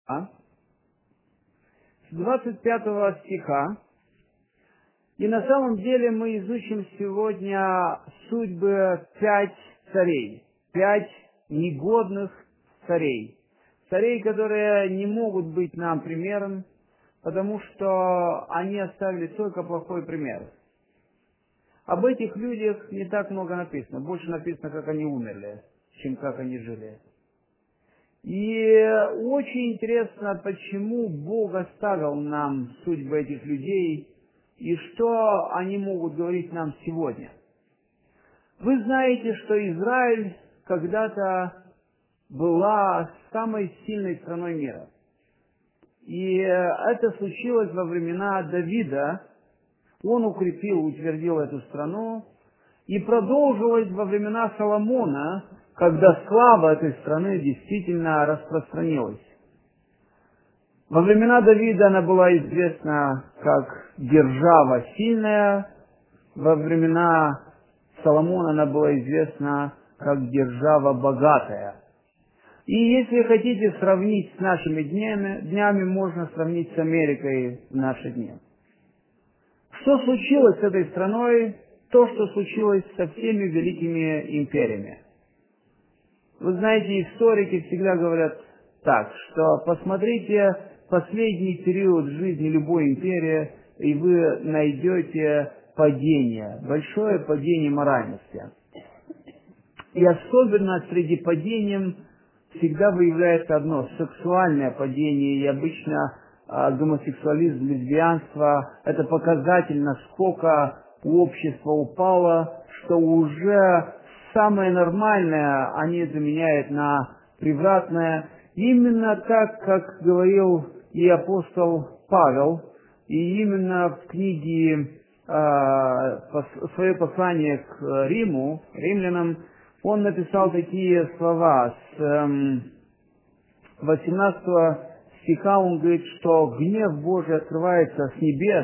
с 25 стиха. И на самом деле мы изучим сегодня судьбы 5 царей, 5 негодных царей. Царей, которые не могут быть нам примером, потому что они оставили только плохой пример. Об этих людях не так много написано. Больше написано, как они умерли, чем как они жили. И очень интересно, почему Бог оставил нам судьбы этих людей и что они могут говорить нам сегодня. Вы знаете, что Израиль когда-то была самой сильной страной мира. И это случилось во времена Давида. Он укрепил, утвердил эту страну. И продолжилось во времена Соломона, когда слава этой страны действительно распространилась. Во времена Давида она была известна как держава сильная. Во времена Соломона она была известна как держава богатая. И если хотите сравнить с нашими днями, можно сравнить с Америкой в наши дни. Что случилось с этой страной? То, что случилось со всеми великими империями. Вы знаете, историки всегда говорят так, что посмотрите последний период жизни любой империи, и вы найдете падение, большое падение моральности. И особенно среди падений всегда выявляется одно – сексуальное падение, и обычно гомосексуализм, лесбиянство – это показатель, насколько общество упало, что уже самое нормальное они заменяют на превратное. Именно так, как говорил и апостол Павел, и именно в книге свое послание к римлянам, он написал такие слова. С 18 стиха он говорит, что гнев Божий открывается с небес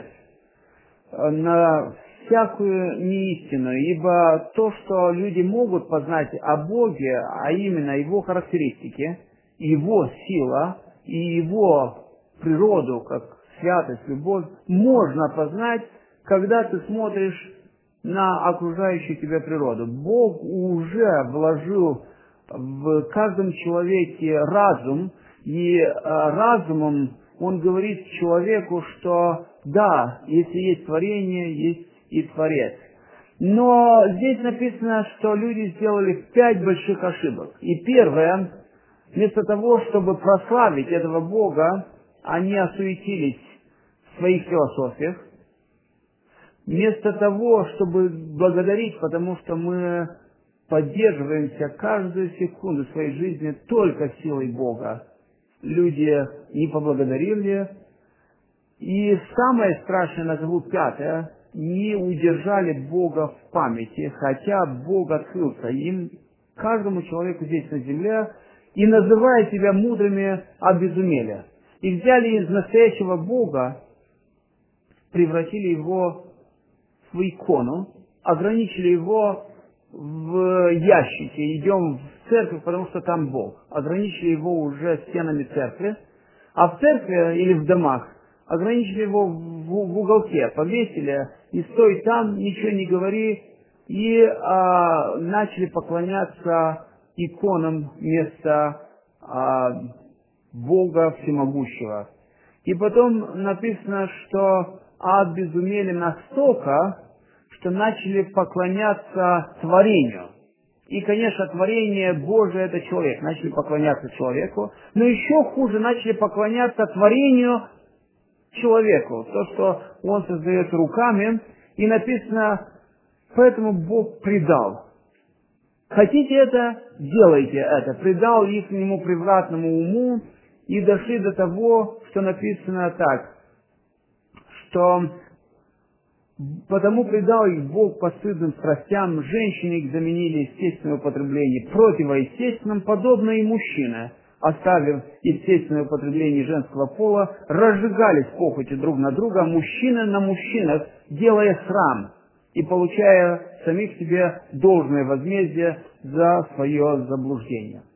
на всякую неистину, ибо то, что люди могут познать о Боге, а именно Его характеристики, Его сила и Его природу, как святость, любовь, можно познать, когда ты смотришь на окружающую тебя природу. Бог уже вложил в каждом человеке разум, и разумом Он говорит человеку, что да, если есть творение, есть и Творец. Но здесь написано, что люди сделали 5 больших ошибок. И первое, вместо того, чтобы прославить этого Бога, они осуетились в своих философиях. Вместо того, чтобы благодарить, потому что мы поддерживаемся каждую секунду своей жизни только силой Бога, люди не поблагодарили. И самое страшное, назову 5, не удержали Бога в памяти, хотя Бог открылся им, каждому человеку здесь на земле, и, называя себя мудрыми, обезумели. И взяли из настоящего Бога, превратили его в икону, ограничили его в ящике, идем в церковь, потому что там Бог. Ограничили его уже стенами церкви, а в церкви или в домах ограничили его в уголке, повесили, и стой там, ничего не говори, и начали поклоняться иконам вместо Бога Всемогущего. И потом написано, что обезумели настолько, что начали поклоняться творению. И, конечно, творение Божие – это человек. Начали поклоняться человеку. Но еще хуже, начали поклоняться творению человеку. То, что он создает руками. И написано, поэтому Бог предал. Хотите это? Делайте это. Предал их ему превратному уму. И дошли до того, что написано так, что потому предал их Бог постыдным страстям, женщины их заменили естественное употребление противоестественным, подобно и мужчины, оставив естественное употребление женского пола, разжигались похотью друг на друга, мужчины на мужчинах, делая срам и получая самих себе должное возмездие за свое заблуждение.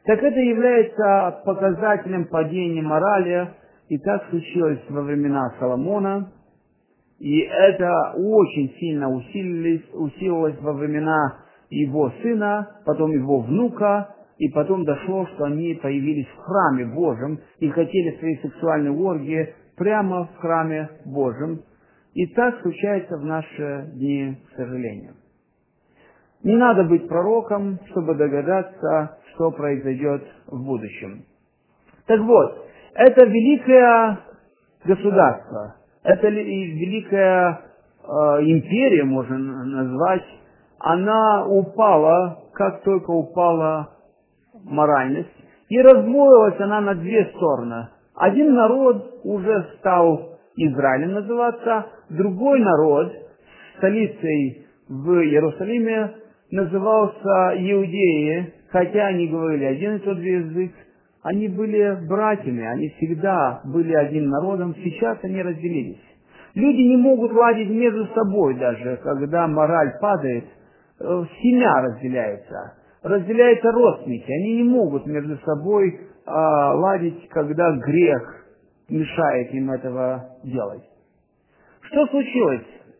так это является показателем падения морали, и так случилось во времена Соломона, и это очень сильно усилилось во времена его сына, потом его внука, и потом дошло, что они появились в храме Божьем и хотели свои сексуальные оргии прямо в храме Божьем. И так случается в наши дни, к сожалению. Не надо быть пророком, чтобы догадаться, что произойдет в будущем. Так вот, это великое государство, это великая империя, можно назвать, она упала, как только упала моральность, и раздвоилась она на две стороны. Один народ уже стал Израилем называться, другой народ, столицей в Иерусалиме, назывался Иудеи, хотя они говорили один и тот же язык, они были братьями, они всегда были одним народом, сейчас они разделились. Люди не могут ладить между собой даже, когда мораль падает, семья разделяются родственники, они не могут между собой ладить, когда грех мешает им этого делать. Что случилось?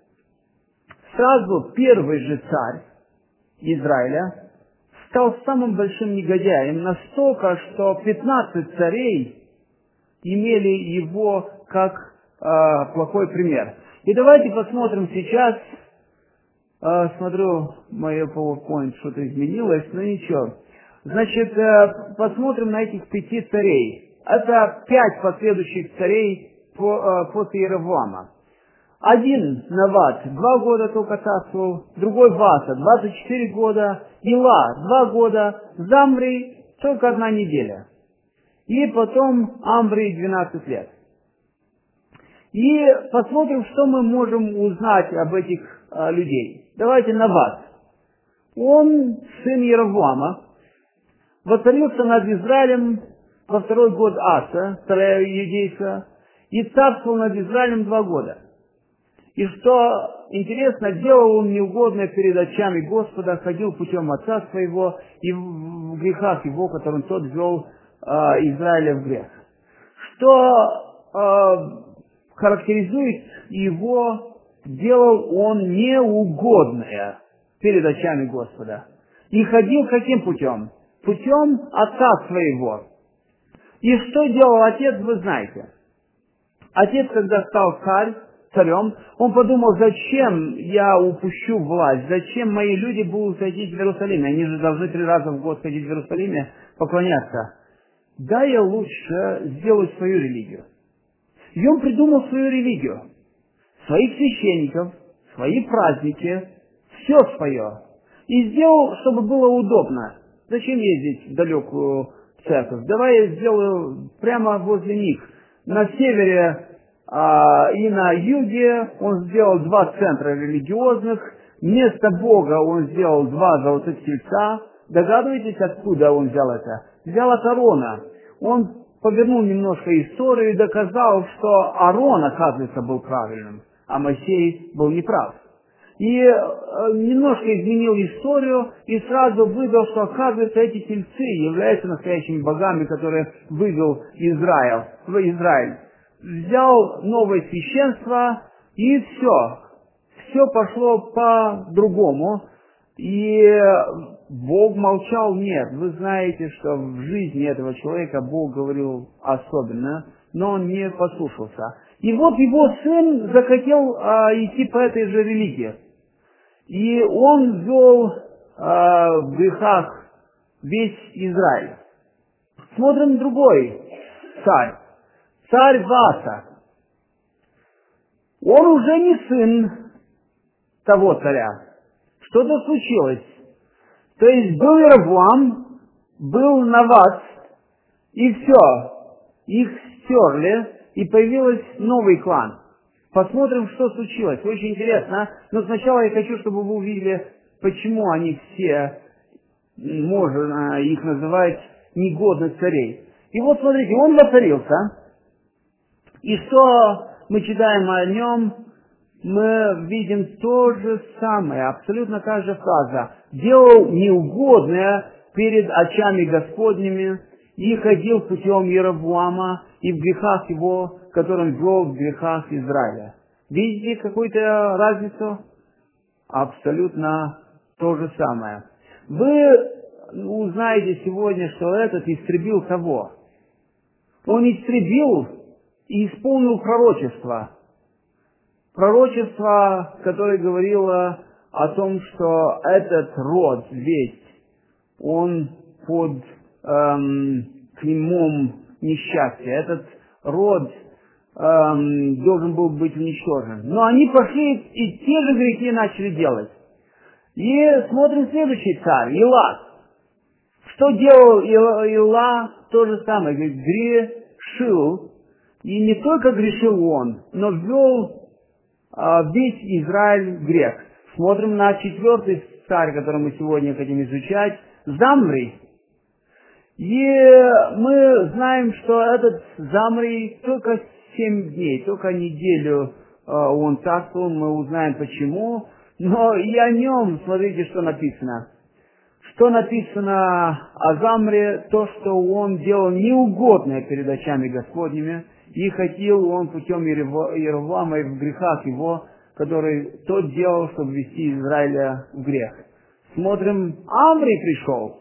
Сразу первый же царь Израиля стал самым большим негодяем, настолько, что 15 царей имели его как плохой пример. И давайте посмотрим сейчас. Смотрю, мое PowerPoint что-то изменилось, но ничего. Значит, посмотрим на этих 5 царей. Это 5 последующих царей после Иеровоама. Один Нават 2 года только царствовал, другой Васа 24 года, Ила 2 года, Замри только 1 неделя. И потом Амври 12 лет. И посмотрим, что мы можем узнать об этих людей. Давайте Нават. Он сын Иеровоама, воцарился над Израилем во 2-й год Аса, царя Иудейца, и царствовал над Израилем 2 года. И что интересно, делал он неугодное перед очами Господа, ходил путем отца своего и в грехах его, которым тот ввел Израиля в грех. Что характеризует его, делал он неугодное перед очами Господа. И ходил каким путем? Путем отца своего. И что делал отец, вы знаете. Отец, когда стал царем, он подумал, зачем я упущу власть, зачем мои люди будут ходить в Иерусалиме, они же должны 3 раза в год ходить в Иерусалиме, поклоняться. Да, я лучше сделаю свою религию. И он придумал свою религию, своих священников, свои праздники, все свое. И сделал, чтобы было удобно. Зачем ездить в далекую церковь? Давай я сделаю прямо возле них. На севере и на юге он сделал 2 центра религиозных. Вместо Бога он сделал 2 золотых тельца. Догадываетесь, откуда он взял это? Взял от Аарона. Он повернул немножко историю и доказал, что Аарон, оказывается, был правильным, а Моисей был неправ. И немножко изменил историю и сразу выдал, что, оказывается, эти тельцы являются настоящими богами, которые вывел в Израиль. Взял новое священство, и все. Все пошло по-другому. И Бог молчал? Нет. Вы знаете, что в жизни этого человека Бог говорил особенно, но он не послушался. И вот его сын захотел идти по этой же религии. И он ввел в грехах весь Израиль. Смотрим другой царь. Царь Васа. Он уже не сын того царя. Что-то случилось. То есть был Иеровоам, был Нават, и все. Их стерли, и появился новый клан. Посмотрим, что случилось. Очень интересно. Но сначала я хочу, чтобы вы увидели, почему они все, можно их называть, негодных царей. И вот смотрите, он воцарился. И что мы читаем о нем? Мы видим то же самое, абсолютно та же фраза. Делал неугодное перед очами Господними и ходил путем Иеровоама и в грехах его, которым вел в грехах Израиля. Видите какую-то разницу? Абсолютно то же самое. Вы узнаете сегодня, что этот истребил кого? Он истребил и исполнил пророчество. Пророчество, которое говорило о том, что этот род весь, он под клеймом несчастья. Этот род должен был быть уничтожен. Но они пошли и те же грехи начали делать. И смотрим следующий царь, Ила. Что делал Ила? То же самое, говорит, грешил. И не только грешил он, но ввел весь Израиль в грех. Смотрим на 4-й царь, который мы сегодня хотим изучать, Замри. И мы знаем, что этот Замри только 7 дней, только неделю он царствовал, мы узнаем почему. Но и о нем, смотрите, что написано. Что написано о Замре, то, что он делал неугодное перед очами Господними, и хотел он путем Иеровоама и в грехах его, который тот делал, чтобы ввести Израиля в грех. Смотрим, Амрий пришел.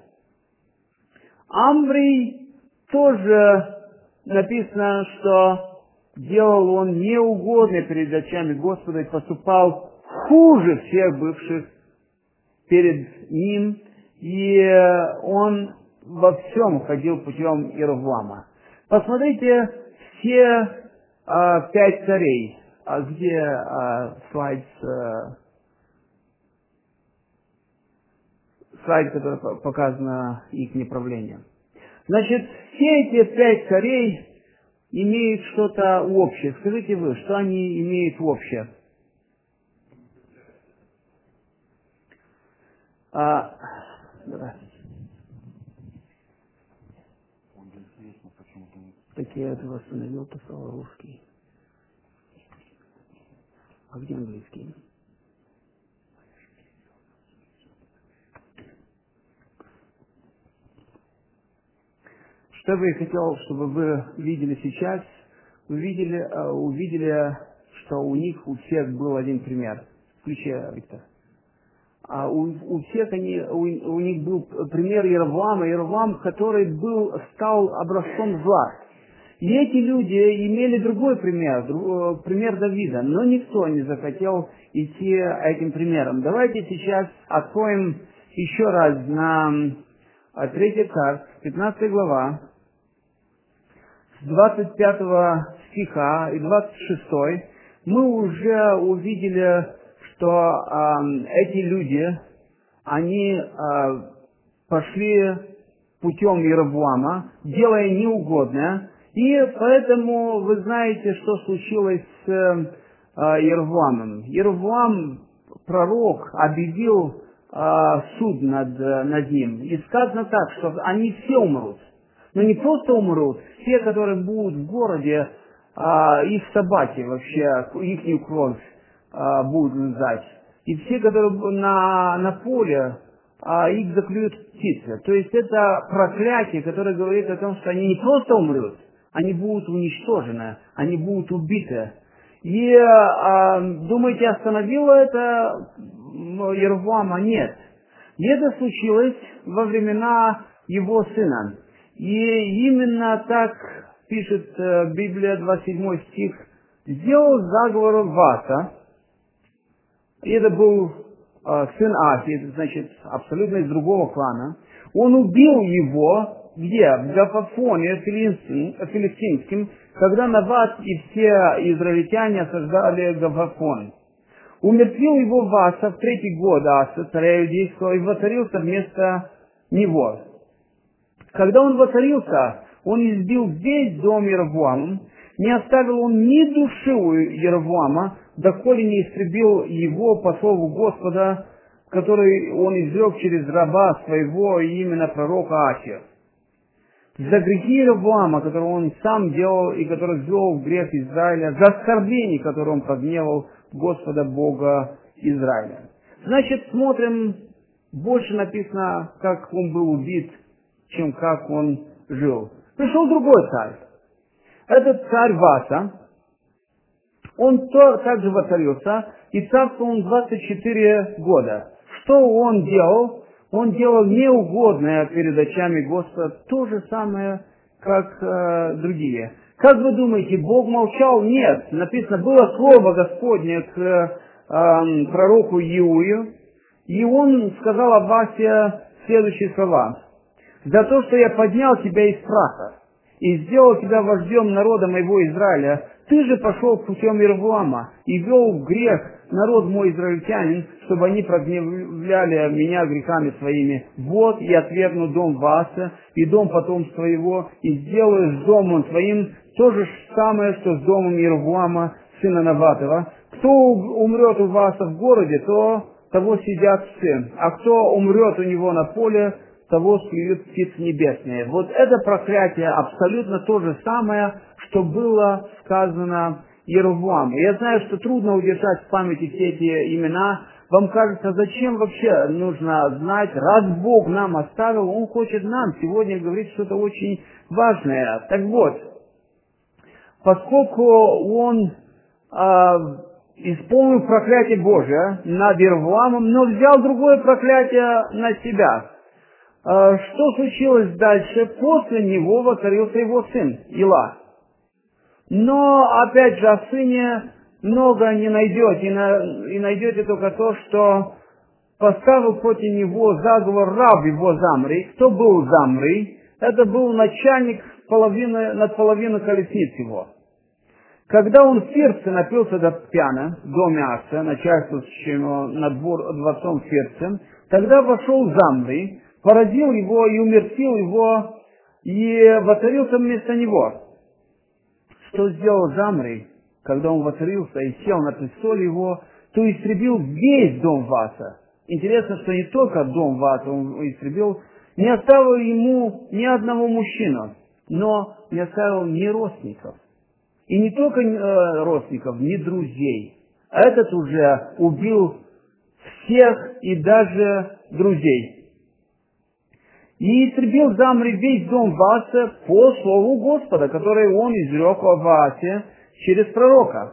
Амрий тоже написано, что делал он неугодное перед очами Господа и поступал хуже всех бывших перед ним, и он во всем ходил путем Иеровоама. Посмотрите все 5 царей. Где слайд, который показано их направление. Значит, все эти 5 царей имеют что-то общее. Скажите вы, что они имеют общее? Так я это восстановил, писал русский. А где английский? Что бы я хотел, чтобы вы видели сейчас, увидели, что у них у всех был один пример. Включи, Виктор. А у всех у них был пример Иеровоама, Иеровоам, который стал образцом зла. И эти люди имели другой пример, пример Давида, но никто не захотел идти этим примером. Давайте сейчас откроем еще раз на 3 Царств, 15 глава, с 25 стиха и 26. Мы уже увидели, что эти люди, они пошли путем Иеровоама, делая неугодное. И поэтому вы знаете, что случилось с Иеровоамом. Иеровоам, пророк, объявил суд над ним. И сказано так, что они все умрут. Но не просто умрут, все, которые будут в городе, их собаки вообще, их кровь будут лизать. И все, которые на поле, их заклюют птицы. То есть это проклятие, которое говорит о том, что они не просто умрут, они будут уничтожены, они будут убиты. И думаете, остановило это Иеровоама? Нет. И это случилось во времена его сына. И именно так пишет Библия, 27 стих, сделал заговор Васа. И это был сын Ахи, это значит абсолютно из другого клана. Он убил его, где? В Гафафоне филистимским, когда Нават и все израильтяне осаждали Гафафон. Умертвил его Васа в 3-й год Аса, царя иудейского, и воцарился вместо него. Когда он воцарился, он избил весь дом Иеровоама, не оставил он ни души у Иеровоама, доколе не истребил его по слову Господа, который он изрек через раба своего, именно пророка Ахия. За грехи Иеровоама, которые он сам делал и который ввел в грех Израиля, за оскорбление, которое он прогневал Господа Бога Израиля. Значит, смотрим больше написано, как он был убит, чем как он жил. Пришел другой царь. Этот царь Васа, он также воцарился, и царствовал он 24 года. Что он делал? Он делал неугодное перед очами Господа, то же самое, как другие. Как вы думаете, Бог молчал? Нет. Написано, было слово Господне к пророку Иую, и он сказал об Васе следующие слова. «За то, что я поднял тебя из праха и сделал тебя вождем народа моего Израиля, ты же пошел путем Иервоама и вел в грех народ мой израильтянин, чтобы они прогневляли меня грехами своими. Вот я отвергну дом Васа и дом потомства его, и сделаю с домом твоим то же самое, что с домом Иервоама, сына Наватова. Кто умрет у Васа в городе, того съедят псы, а кто умрет у него на поле, того склюют птицы небесные». Вот это проклятие абсолютно то же самое, что было сказано Иервоаму. Я знаю, что трудно удержать в памяти все эти имена. Вам кажется, зачем вообще нужно знать? Раз Бог нам оставил, Он хочет нам сегодня говорить что-то очень важное. Так вот, поскольку Он исполнил проклятие Божие над Иервоамом, но взял другое проклятие на себя. Что случилось дальше? После него воцарился его сын Ила. Но, опять же, о сыне много не найдете, и найдете только то, что поставил против него заговор раб его Замри. Кто был Замри? Это был начальник над половиной колесниц его. Когда он в Тирце напился до пьяна, в доме Аса, начальствующего над дворцом Тирце, тогда вошел Замри, поразил его и умертвил его, и воцарился вместо него. Что сделал Замри, когда он воцарился и сел на престол его, то истребил весь дом Васа. Интересно, что не только дом Васа он истребил, не оставил ему ни одного мужчину, но не оставил ни родственников. И не только родственников, ни друзей. Этот уже убил всех и даже друзей. И истребил Замри весь дом Васа по слову Господа, который он изрек о Васе через пророка.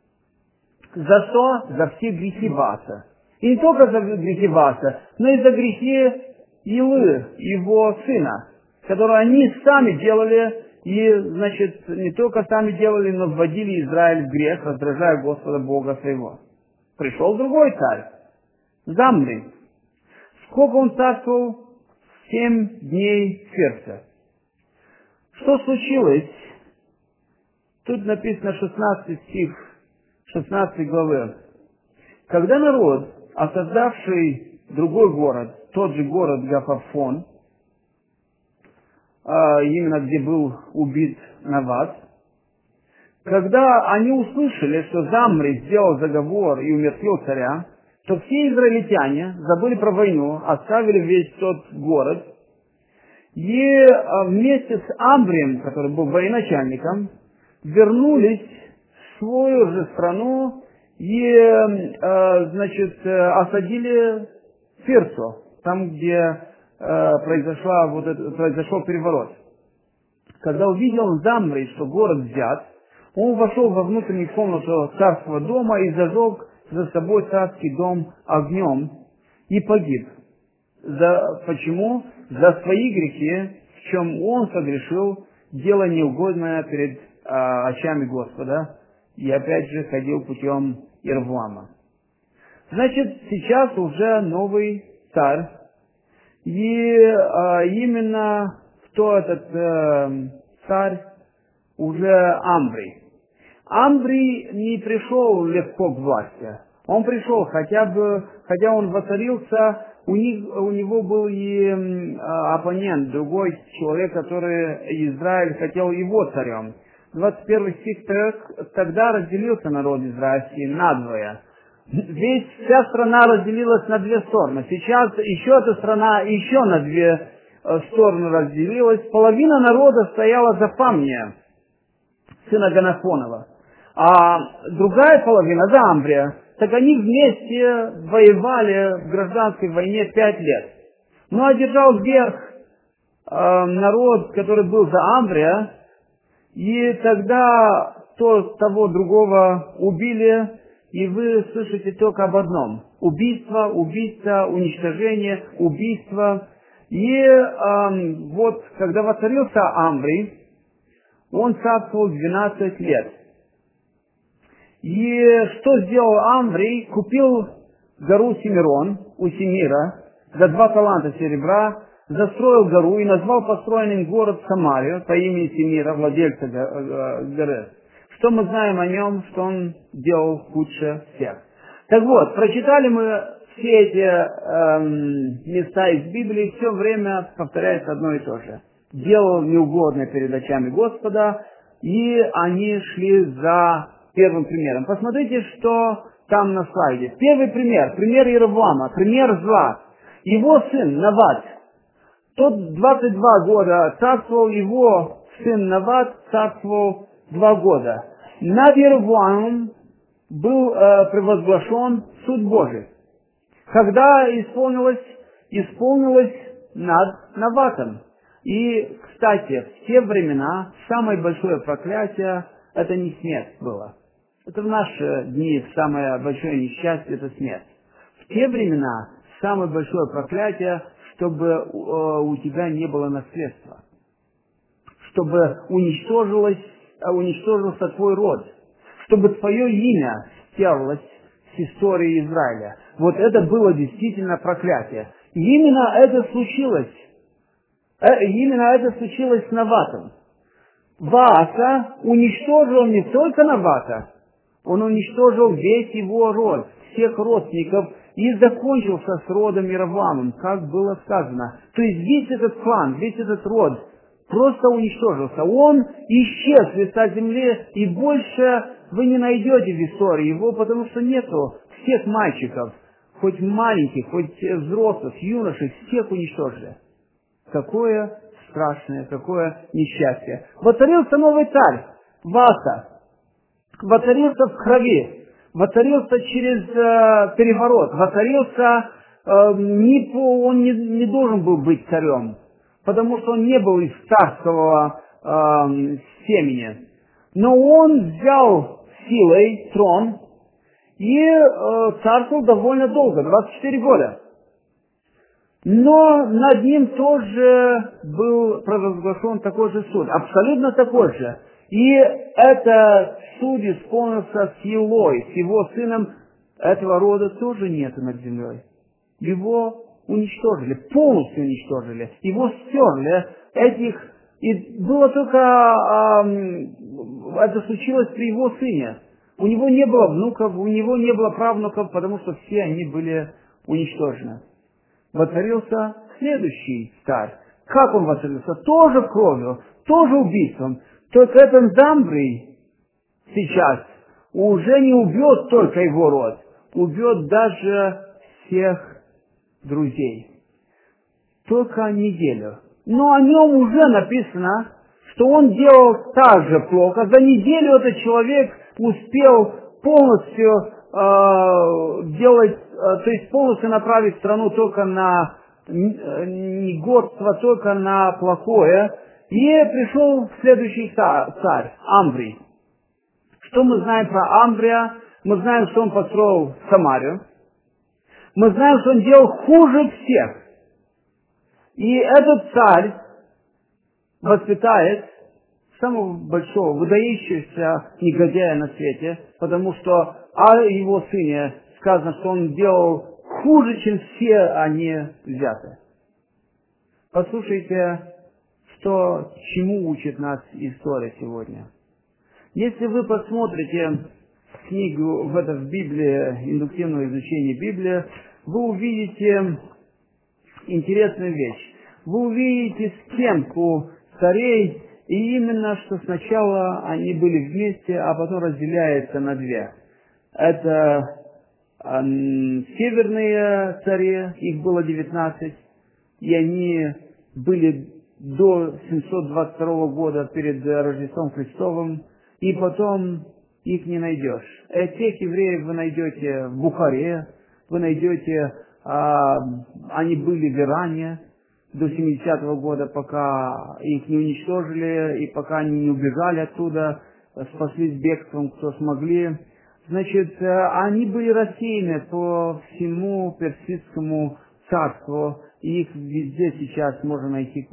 За что? За все грехи Васа. И не только за грехи Васа, но и за грехи Илы, его сына, которые они сами делали, и, значит, не только сами делали, но вводили Израиль в грех, раздражая Господа Бога своего. Пришел другой царь, Замри. Сколько он царствовал? 7 дней сердца. Что случилось? Тут написано 16 стих, 16 главы. Когда народ, осаждавший другой город, тот же город Гафафон, именно где был убит Нават, когда они услышали, что Замри сделал заговор и умертвил царя, то все израильтяне забыли про войну, оставили весь тот город, и вместе с Амбрием, который был военачальником, вернулись в свою же страну и, значит, осадили Тирцу, там, где произошел переворот. Когда увидел Замри, что город взят, он вошел во внутреннюю комнату царского дома и зажег за собой царский дом огнем и погиб. Почему? За свои грехи, в чем он согрешил, дело неугодное перед очами Господа, и опять же ходил путем Иервоама. Значит, сейчас уже новый царь, и именно кто этот царь? Уже Амбрий. Амбрий не пришел легко к власти. Он пришел, хотя он воцарился, у него был и оппонент, другой человек, который Израиль хотел его царем. 21 стих: «Тогда разделился народ израильский надвое». Вся страна разделилась на две стороны. Сейчас еще эта страна еще на две стороны разделилась. Половина народа стояла за Фамния, сына Ганафонова, а другая половина за Амбрия. так они вместе воевали в гражданской войне 5 лет. Но одержал верх народ, который был за Амврия, и тогда того другого убили, и вы слышите только об одном. Убийство, убийство, уничтожение, убийство. И вот, когда воцарился Амврий, он царствовал 12 лет. И что сделал Амврий? Купил гору Семирон у Семира за 2 таланта серебра, застроил гору и назвал построенным город Самарию по имени Семира, владельца горы. Что мы знаем о нем, что он делал лучше всех. Так вот, прочитали мы все эти места из Библии, все время повторяется одно и то же. Делал неугодное перед очами Господа, и они шли за первым примером. Посмотрите, что там на слайде. Первый пример, пример Иеровоама, пример зла. Его сын Нават, тот 22 года царствовал, его сын Нават царствовал 2 года. Над Иеровоамом был провозглашен суд Божий. Когда исполнилось над Наватом. И, кстати, в те времена самое большое проклятие — это не смерть было. Это в наши дни самое большое несчастье — это смерть. В те времена самое большое проклятие, чтобы у тебя не было наследства. Чтобы уничтожился твой род. Чтобы твое имя стерлось с истории Израиля. Вот это было действительно проклятие. И именно это случилось с Наватом. Вааса уничтожил не только Навата, он уничтожил весь его род, всех родственников, и закончился с родом Иеровоамом, как было сказано. То есть весь этот клан, весь этот род просто уничтожился. Он исчез с лица земли, и больше вы не найдете в истории его, потому что нету всех мальчиков, хоть маленьких, хоть взрослых, юношей, всех уничтожили. Какое страшное, какое несчастье. Воцарился новый царь, Вааса. Воцарился в крови, воцарился через переворот, воцарился, он не должен был быть царем, потому что он не был из царского семени. Но он взял силой трон и царствовал довольно долго, 24 года. Но над ним тоже был провозглашен такой же суд, абсолютно такой же. И этот суд исполнился с Елой, с его сыном. Этого рода тоже нет над землей. Его уничтожили, полностью уничтожили. Его стерли. И было только... это случилось при его сыне. У него не было внуков, у него не было правнуков, потому что все они были уничтожены. Воцарился следующий царь. Как он воцарился? Тоже кровью, тоже убийством. Только этот Замбрий сейчас уже не убьет только его род, убьет даже всех друзей. Только неделю. Но о нем уже написано, что он делал так же плохо. За неделю этот человек успел полностью то есть полностью направить страну только на негодство, только на плохое. И пришел следующий царь, Амврий. Что мы знаем про Амврия? Мы знаем, что он построил Самарию. Мы знаем, что он делал хуже всех. И этот царь воспитает самого большого, выдающегося негодяя на свете, потому что о его сыне сказано, что он делал хуже, чем все они взяты. Послушайте, чему учит нас история сегодня. Если вы посмотрите книгу в Библии, индуктивное изучение Библии, вы увидите интересную вещь. Вы увидите схемку царей, и именно, что сначала они были вместе, а потом разделяются на две. Это северные цари, их было 19, и они были до 722 года перед Рождеством Христовым, и потом их не найдешь. Тех евреев вы найдете в Бухаре, вы найдете, они были в Иране до 70-го года, пока их не уничтожили, и пока они не убежали оттуда, спаслись бегством, кто смогли. Значит, они были рассеяны по всему персидскому царству, и их везде сейчас можно найти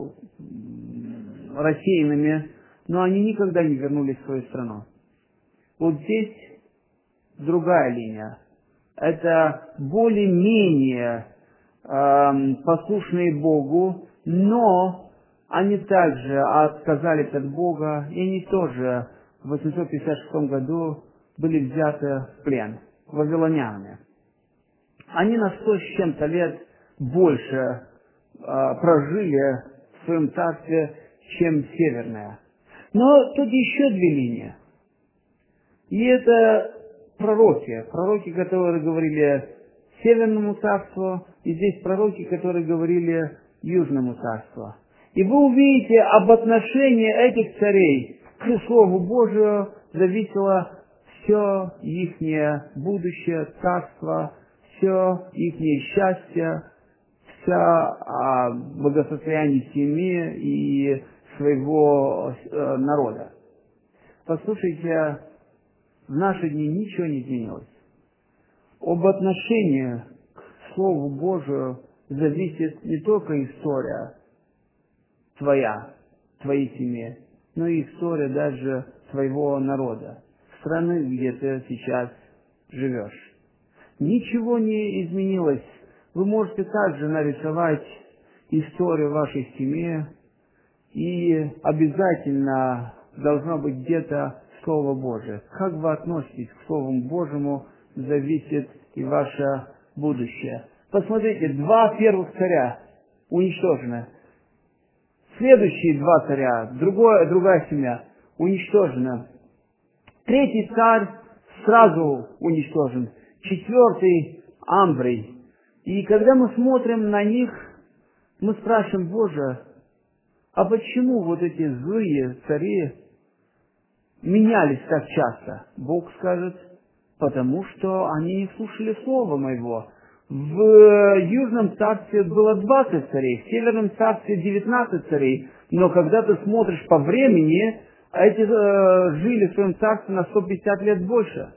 рассеянными, но они никогда не вернулись в свою страну. Вот здесь другая линия. Это более-менее послушные Богу, но они также отказались от Бога, и они тоже в 856 году были взяты в плен вавилонянами. Они на 100 с чем-то лет больше прожили в своем царстве, чем северная. Но тут еще две линии. И это пророки, которые говорили Северному царству, и здесь пророки, которые говорили Южному царству. И вы увидите, об отношении этих царей к Слову Божию зависело все ихнее будущее, царство, все ихнее счастье, вся благосостояние семьи и своего народа. Послушайте, в наши дни ничего не изменилось. Об отношении к Слову Божию зависит не только история твоей семьи, но и история даже твоего народа, страны, где ты сейчас живешь. Ничего не изменилось. Вы можете также нарисовать историю вашей семьи, и обязательно должно быть где-то Слово Божие. Как вы относитесь к Слову Божьему, зависит и ваше будущее. Посмотрите, 2 первых царя уничтожены. Следующие 2 царя, другая семья, уничтожена. 3-й царь сразу уничтожен. 4-й Амврий. И когда мы смотрим на них, мы спрашиваем: Боже, а почему вот эти злые цари менялись так часто? Бог скажет: потому что они не слушали Слова Моего. В Южном царстве было 20 царей, в Северном царстве 19 царей, но когда ты смотришь по времени, эти жили в своем царстве на 150 лет больше.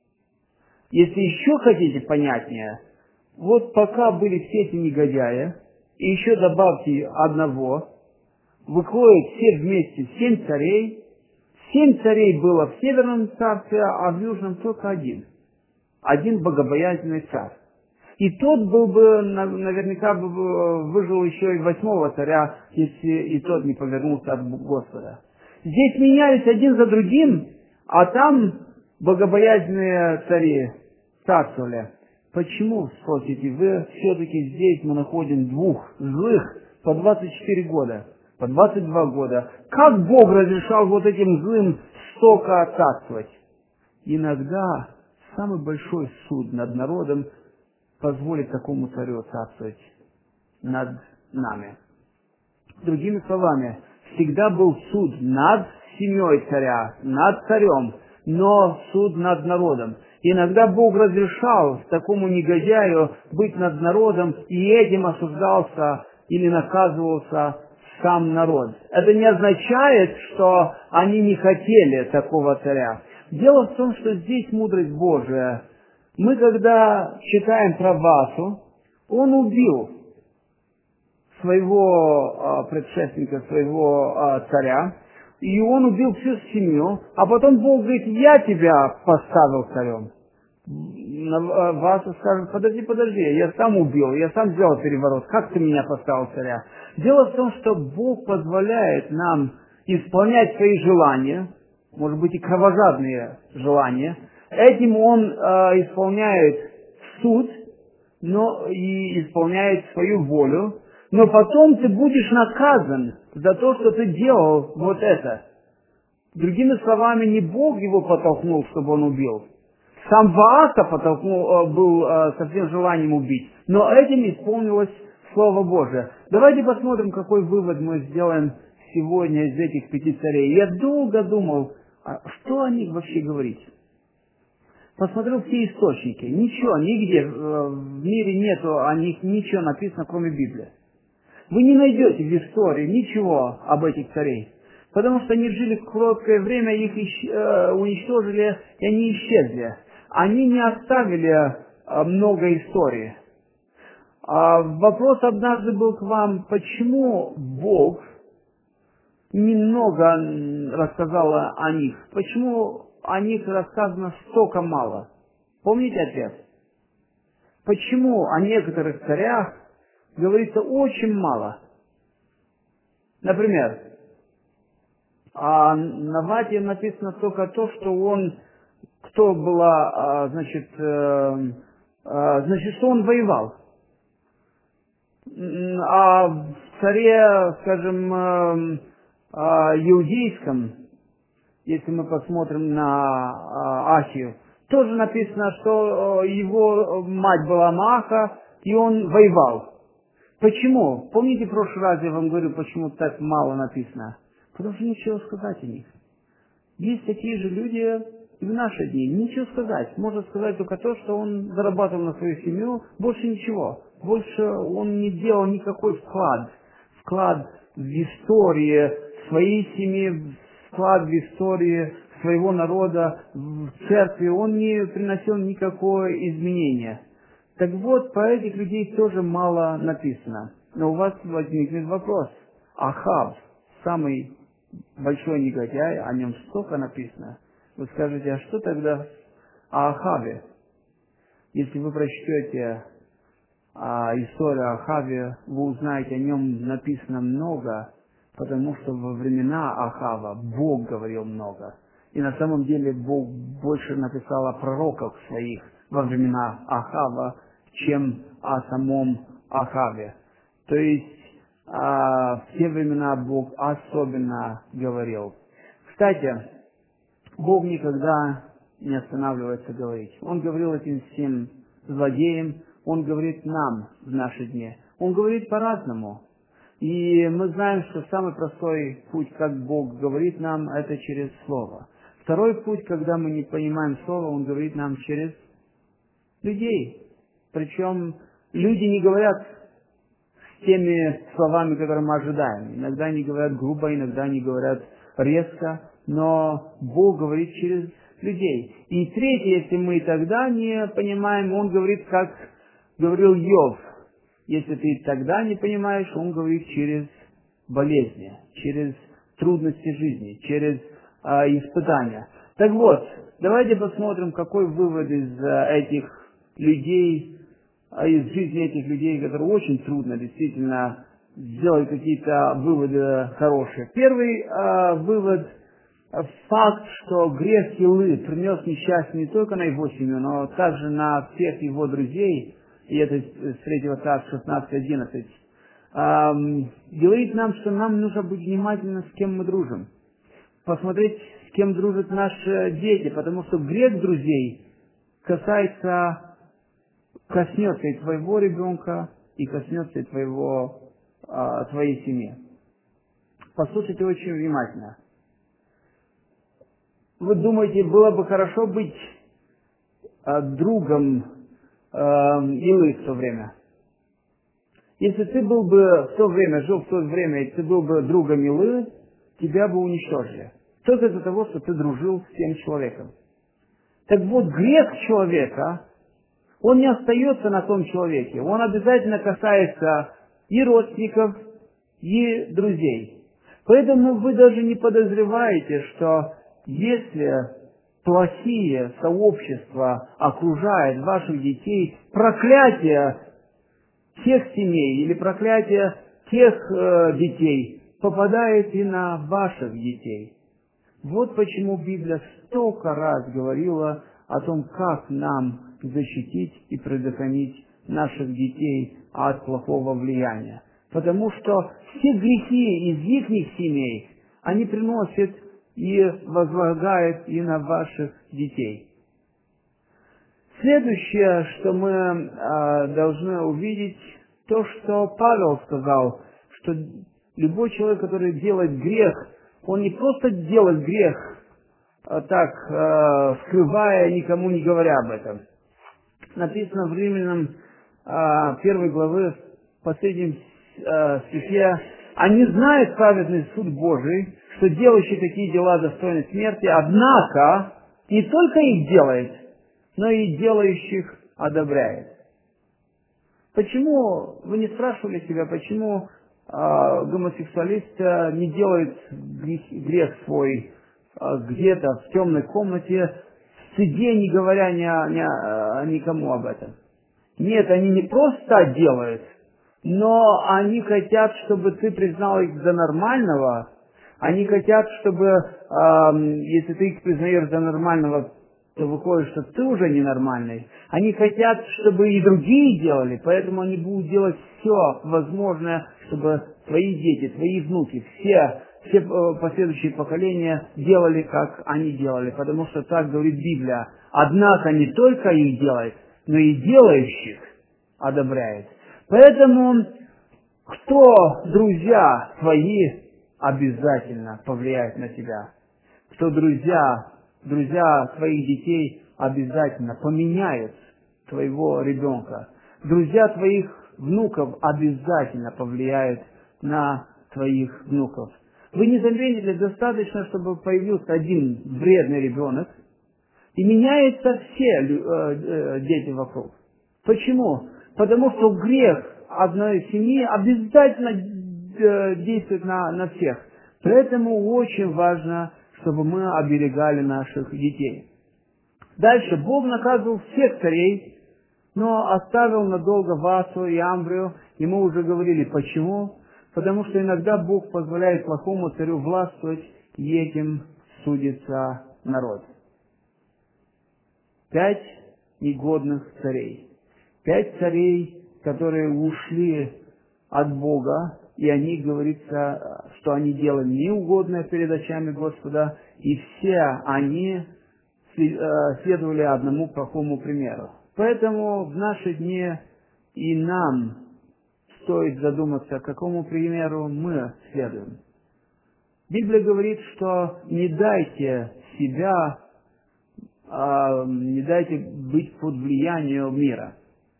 Если еще хотите понятнее, вот пока были все эти негодяи, и еще добавьте одного, выходит все вместе 7 царей. 7 царей было в Северном царстве, а в Южном только один. Один богобоязненный царь. И тот был бы, наверняка выжил еще и 8-го царя, если и тот не повернулся от Господа. Здесь менялись один за другим, а там богобоязненные цари царствовали. Почему, спросите вы, все-таки здесь мы находим 2 злых по 24 года, по 22 года? Как Бог разрешал вот этим злым столько царствовать? Иногда самый большой суд над народом позволит такому царю царствовать над нами. Другими словами, всегда был суд над семьей царя, над царем, но суд над народом. Иногда Бог разрешал такому негодяю быть над народом, и этим осуждался или наказывался сам народ. Это не означает, что они не хотели такого царя. Дело в том, что здесь мудрость Божия. Мы, когда читаем про Васу, он убил своего предшественника, своего царя, и он убил всю семью, а потом Бог говорит: я тебя поставил царем. Васа скажет: подожди, я сам убил, я сам сделал переворот, как ты меня поставил царя? Дело в том, что Бог позволяет нам исполнять свои желания, может быть и кровожадные желания. Этим Он исполняет суд, но и исполняет свою волю, но потом ты будешь наказан за то, что ты делал вот это. Другими словами, не Бог его подтолкнул, чтобы он убил. Сам Вааса был со всем желанием убить, но этим исполнилось Слово Божие. Давайте посмотрим, какой вывод мы сделаем сегодня из этих 5 царей. Я долго думал, что о них вообще говорить. посмотрел все источники. Ничего, нигде в мире нету о них ничего написано, кроме Библии. Вы не найдете в истории ничего об этих царей, потому что они жили короткое время, их уничтожили, и они исчезли. Они не оставили много истории. Вопрос однажды был к вам, почему Бог немного рассказал о них? Почему о них рассказано столько мало? Помните ответ? Почему о некоторых царях говорится очень мало? Например, о Навате написано только то, что он, кто была, значит, что он воевал. А в царе, скажем, иудейском, если мы посмотрим на Ахию, тоже написано, что его мать была Мааха, и он воевал. Почему? Помните, в прошлый раз я вам говорю, почему так мало написано? Потому что нечего сказать о них. Есть такие же люди и в наши дни. Ничего сказать. Можно сказать только то, что он зарабатывал на свою семью, больше ничего. Больше он не делал никакой вклад в историю своей семьи, вклад в историю своего народа, в церкви. Он не приносил никакое изменение. Так вот, про этих людей тоже мало написано. Но у вас возникнет вопрос. Ахав, самый большой негодяй, о нем столько написано. Вы скажете, а что тогда о Ахаве? Если вы прочтете историю о Ахаве, вы узнаете, о нем написано много, потому что во времена Ахава Бог говорил много. И на самом деле Бог больше написал о пророках своих во времена Ахава, чем о самом Ахаве. То есть в те времена Бог особенно говорил. Кстати, Бог никогда не останавливается говорить. Он говорил этим всем злодеям, Он говорит нам в наши дни. Он говорит по-разному. И мы знаем, что самый простой путь, как Бог говорит нам, это через Слово. Второй путь, когда мы не понимаем Слово, Он говорит нам через людей. Причем люди не говорят теми словами, которые мы ожидаем. Иногда они говорят грубо, иногда они говорят резко, но Бог говорит через людей. И третье, если мы тогда не понимаем, Он говорит, как говорил Иов. Если ты тогда не понимаешь, Он говорит через болезни, через трудности жизни, через испытания. Так вот, давайте посмотрим, какой вывод из этих людей, из жизни этих людей, которые очень трудно действительно сделать какие-то выводы хорошие. Первый вывод – факт, что грех Хилы принес несчастье не только на его семью, но также на всех его друзей, и это с 3 Царств 16:11, говорит нам, что нам нужно быть внимательны, с кем мы дружим. Посмотреть, с кем дружат наши дети, потому что грех друзей коснется и твоего ребенка, и коснется и твоей семьи. Послушайте очень внимательно. Вы думаете, было бы хорошо быть другом Илы в то время? Если ты был бы в то время, жил в то время, и ты был бы другом Илы, тебя бы уничтожили. Только из-за того, что ты дружил с тем человеком. Так вот, грех человека, он не остается на том человеке. Он обязательно касается и родственников, и друзей. Поэтому вы даже не подозреваете, что если плохие сообщества окружают ваших детей, проклятие тех семей или проклятие тех детей попадает и на ваших детей. Вот почему Библия столько раз говорила о том, как нам защитить и предохранить наших детей от плохого влияния. Потому что все грехи из их семей, они приносят и возлагают и на ваших детей. Следующее, что мы должны увидеть, то, что Павел сказал, что любой человек, который делает грех, он не просто делает грех, так, скрывая, никому не говоря об этом. Написано в Римлянам 1 главы, в последнем стихе: «Они знают праведный суд Божий, что делающие такие дела достойны смерти, однако не только их делает, но и делающих одобряет». Почему, вы не спрашивали себя, почему гомосексуалист не делает грех свой где-то в темной комнате, в стыде, не говоря никому об этом? Нет, они не просто делают, но они хотят, чтобы ты признал их за нормального. Они хотят, чтобы, если ты их признаешь за нормального, то выходит, что ты уже ненормальный. Они хотят, чтобы и другие делали, поэтому они будут делать все возможное, чтобы твои дети, твои внуки, все последующие поколения делали, как они делали. Потому что так говорит Библия. Однако не только их делает, но и делающих одобряет. Поэтому, кто друзья твои, обязательно повлияет на тебя. Кто друзья твоих детей, обязательно поменяют твоего ребенка. Друзья твоих внуков обязательно повлияют на твоих внуков. Вы не заметили, достаточно, чтобы появился один вредный ребенок, и меняются все дети вокруг. Почему? Потому что грех одной семьи обязательно действует на всех. Поэтому очень важно, чтобы мы оберегали наших детей. Дальше. Бог наказывал всех царей, но оставил надолго Васу и Амбрию. И мы уже говорили, почему. Потому что иногда Бог позволяет плохому царю властвовать, и этим судится народ. 5 негодных царей. 5 царей, которые ушли от Бога, и они, говорится, что они делали неугодное перед очами Господа, и все они следовали одному плохому примеру. Поэтому в наши дни и нам стоит задуматься, какому примеру мы следуем. Библия говорит, что не дайте себя, не дайте быть под влиянием мира.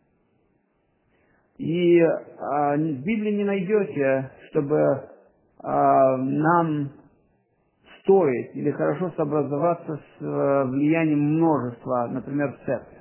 И в Библии не найдете, чтобы нам стоит или хорошо сообразоваться с влиянием множества, например, в церкви.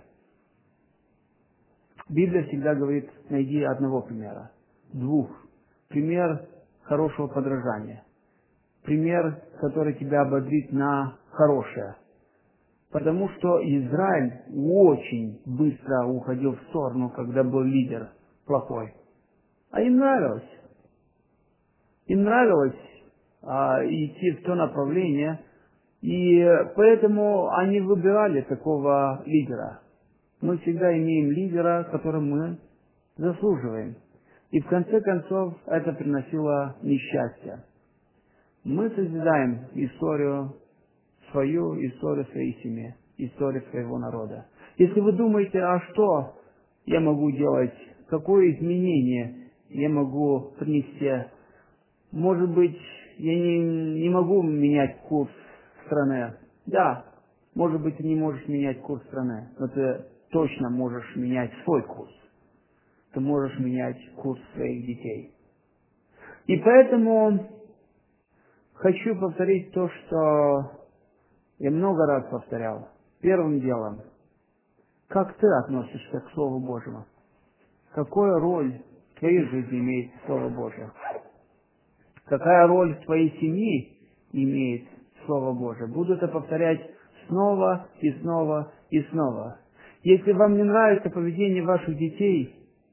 Библия всегда говорит, найди одного примера, 2. Пример хорошего подражания. Пример, который тебя ободрит на хорошее. Потому что Израиль очень быстро уходил в сторону, когда был лидер плохой. А им нравилось. Им нравилось идти в то направление, и поэтому они выбирали такого лидера. Мы всегда имеем лидера, которым мы заслуживаем. И в конце концов это приносило несчастье. Мы созидаем историю своей семьи, историю своего народа. Если вы думаете, а что я могу делать, какое изменение я могу принести, может быть, я не могу менять курс страны. Да, может быть, ты не можешь менять курс страны, но ты точно можешь менять свой курс. Ты можешь менять курс своих детей. И поэтому хочу повторить то, что я много раз повторял. Первым делом, как ты относишься к Слову Божьему? Какую роль в твоей жизни имеет Слово Божье? Какая роль в твоей семье имеет Слово Божие? Буду это повторять снова и снова и снова. Если вам не нравится поведение ваших детей,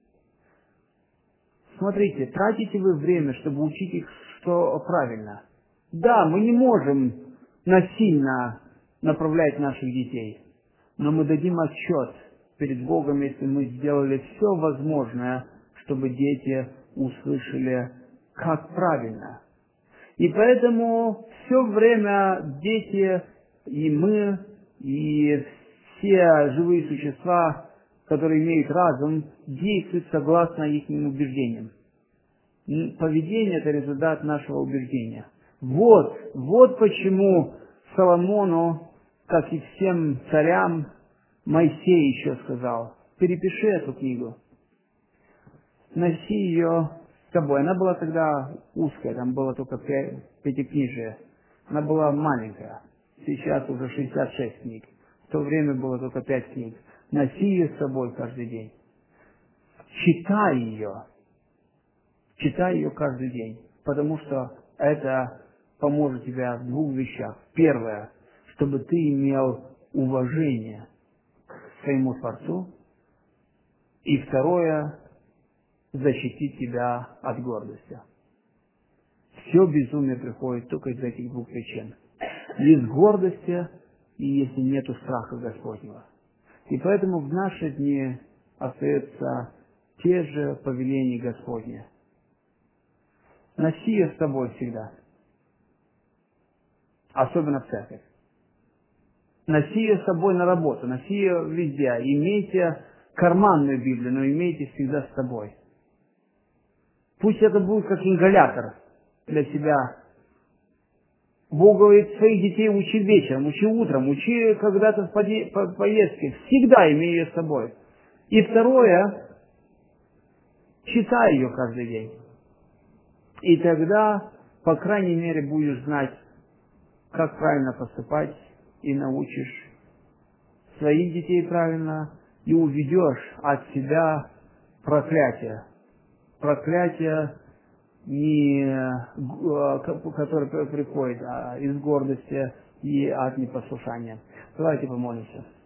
смотрите, тратите вы время, чтобы учить их, что правильно. Да, мы не можем насильно направлять наших детей, но мы дадим отчет перед Богом, если мы сделали все возможное, чтобы дети услышали, как правильно. И поэтому все время дети и мы, и все живые существа, которые имеют разум, действуют согласно их убеждениям. Поведение – это результат нашего убеждения. Вот почему Соломону, как и всем царям, Моисей еще сказал: перепиши эту книгу, носи ее с собой. Она была тогда узкая, там было только пятикнижие. Она была маленькая. Сейчас уже 66 книг. В то время было только 5 книг. Носи ее с собой каждый день. Читай ее. Читай ее каждый день. Потому что это поможет тебе в двух вещах. Первое, чтобы ты имел уважение к своему Творцу. И второе, защитить тебя от гордости. Все безумие приходит только из этих двух причин. Из гордости и если нету страха Господнего. И поэтому в наши дни остаются те же повеления Господни. Носи ее с собой всегда. Особенно в церковь. Носи ее с собой на работу, носи ее везде. Имейте карманную Библию, но имейте всегда с собой. Пусть это будет как ингалятор для себя. Бог говорит, своих детей учи вечером, учи утром, учи когда-то в поездке. Всегда имей ее с собой. И второе, читай ее каждый день. И тогда, по крайней мере, будешь знать, как правильно поступать, и научишь своих детей правильно, и уведешь от себя проклятие. Проклятие, которое приходит из гордости и от непослушания. Давайте помолимся.